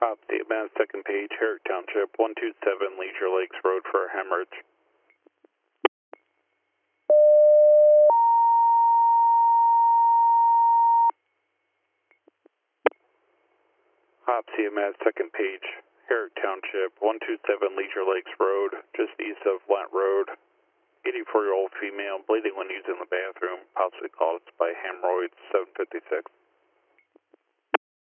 CMS, second page, Herrick Township, 127 Leisure Lakes Road for a hemorrhage. CMS, second page, Herrick Township, 127 Leisure Lakes Road, just east of Flint Road. 84-year-old female bleeding when using the bathroom, possibly caused by hemorrhoids, 756.